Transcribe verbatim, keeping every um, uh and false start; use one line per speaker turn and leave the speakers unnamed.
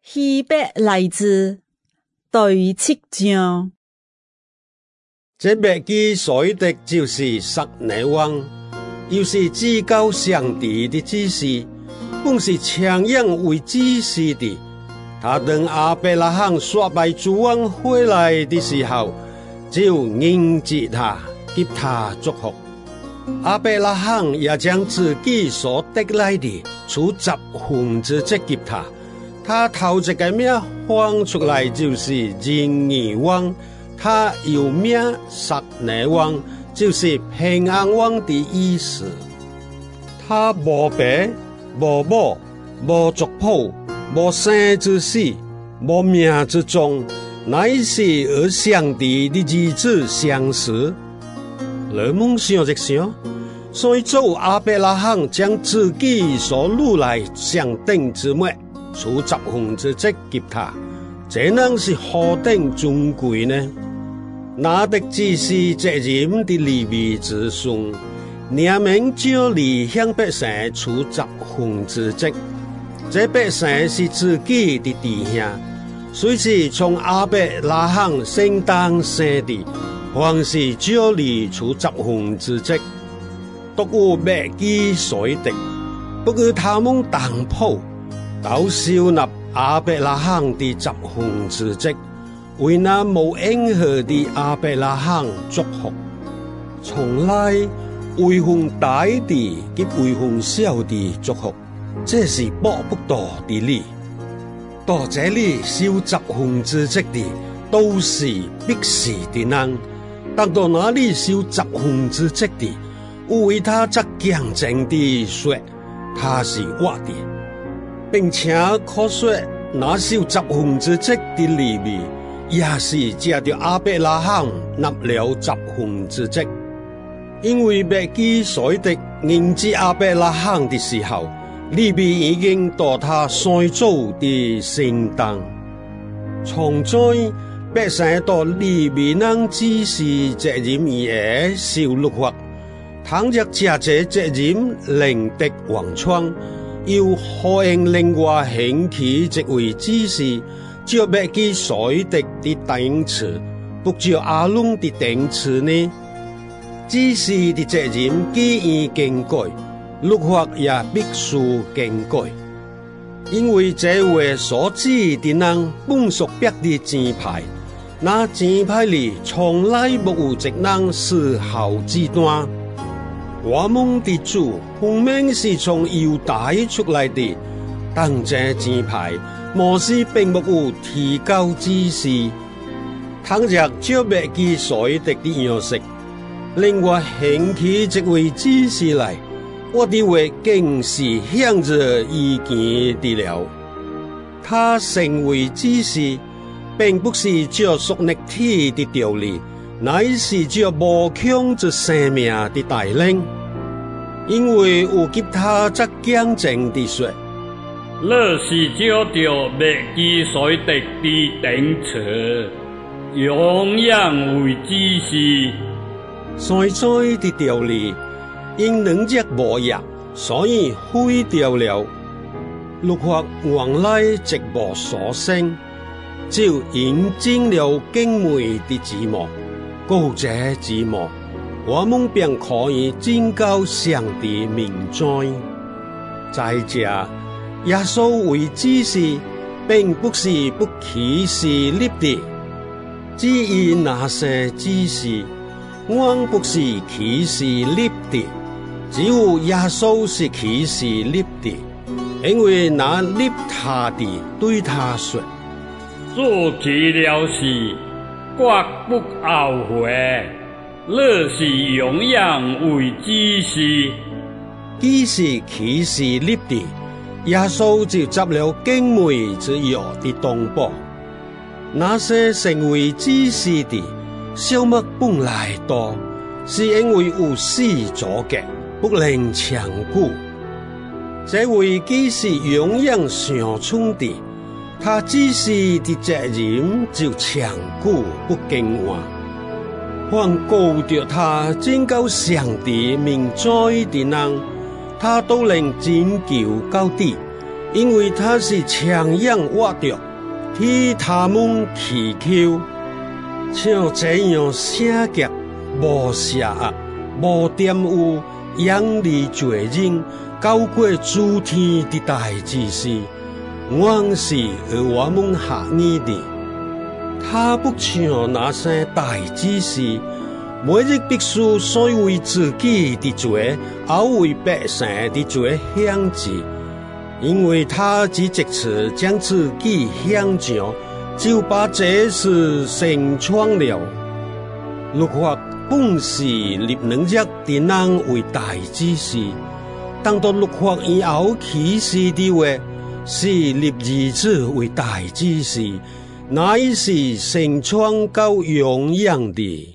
希伯来自第七章。
这麦基所的就是撒乃王，又是至高上帝的子嗣，本是强养为子嗣的。他等亚伯拉罕刷败诸王回来的时候，就迎接他，给他祝福。亚伯拉罕也将自己所得来的出十分之一给他。他头一个名放出来就是仁义王，他又名撒乃王，就是平安王的意思。他无爸无母无族谱无生之死无命之中，乃是和上帝的儿子相识。雷蒙想一想，所以做亚伯拉罕将自己所录来上等之末出十分之一给他，这能是何等尊贵呢？那的只是责任的利未之孙，年名就离向百姓出十分之一。这百姓是自己的弟兄，虽是从亚伯拉罕生当生的，还是就离出十分之一。独有麦基所得，不过他们当铺都收纳亚伯拉罕的十分之一，为那无应许的亚伯拉罕祝福。从来为奉大的及为奉小的祝福，这是博不到的理。到这里收十分之一的都是必死的人，但到哪里收十分之一的，为他则强证地说他是我的，并且可说那收十分之一的利未，也是借着亚伯拉罕纳了十分之一。因为麦基所得迎接亚伯拉罕的时候，利未已经到他三祖的身当。从在百姓到利未人只是责任以下受律法，倘若借这责任另得王创，又何应另外兴起这位指示，照麦基所得的顶次，不照阿伦的顶次呢？指示的责任既已更改，律法也必须更改。因为这位所指的人本属别的支派，那支派里从来没有一人是好之端。我们的主分明是从犹大出来的，但这支派摩西并没有提高指示。倘若照麦基所得的样式，另外兴起这位指示来，我的话更是向着意见的了。他成为指示，并不是照属肉体的道理，乃是照无穷之生命的带领。因为有给他则讲证的说，
那是照着麦基所得的顶次，永远为指示。
所在的道理，因能者无益，所以废掉了。律法原来直无所生，就引进了敬畏的指望，高这指望，我们便可以真高上帝名在。再者，耶稣为指示，并不是不启示立的，只因那些指示，我不是启示立的，只有耶稣是启示立的，因为那立他的对他说：
做起了事，绝不后悔。那是永远为指示。
既是启示立的，耶稣就执了敬畏之约的东坡。那些成为指示的，小麦本来多，是因为有死阻隔，不能长久。这位既是永远相冲的，他指示的责任就长久不更换。凡高着他真高上帝名在的人，他都能拯救到底， 因为他是强养活着，替他们祈求，像这样圣洁、无邪恶、无玷污、养理罪人、高过诸天的大祭司，原是和我们合意的。他不像那些大祭司，每日必须所为自己的罪，也为百姓的罪献祭，因为他只借此将自己献上，就把这事成全了。律法本是立能力的人为大祭司，当到律法以后启示的话，是立儿子为大祭司，乃是成全到永远的。